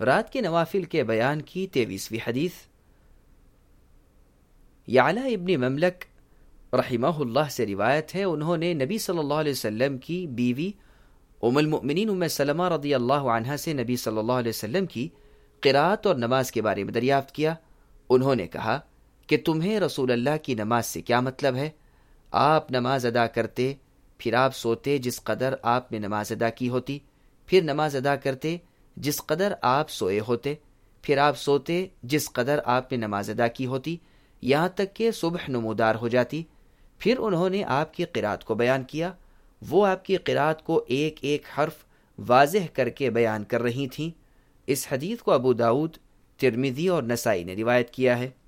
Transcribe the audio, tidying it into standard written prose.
रात के नवाफिल के बयान की 23वीं हदीस। याला इब्न ममलक रहिमहुल्लाह से रिवायत है, उन्होंने नबी सल्लल्लाहु अलैहि वसल्लम की बीवी उम्मुल मुमिनीन उम्मे सलमा रदियल्लाहु अन्हा से नबी सल्लल्लाहु अलैहि वसल्लम की क़िराअत और नमाज के बारे में दरियाफ्त किया। उन्होंने कहा कि तुम्हें रसूल अल्लाह की नमाज से क्या मतलब है? आप नमाज अदा करते, फिर आप सोते जिस कदर आपने नमाज अदा की होती, फिर नमाज अदा करते जिस कदर आप सोए होते, फिर आप सोते जिस कदर आपने नमाज अदा की होती, यहाँ तक कि सुबह नमूदार हो जाती। फिर उन्होंने आपकी क़िराअत को बयान किया। वो आपकी क़िराअत को एक एक हर्फ वाज़ेह करके बयान कर रही थीं। इस हदीस को अबू दाऊद, तिर्मिज़ी और नसाई ने रिवायत किया है।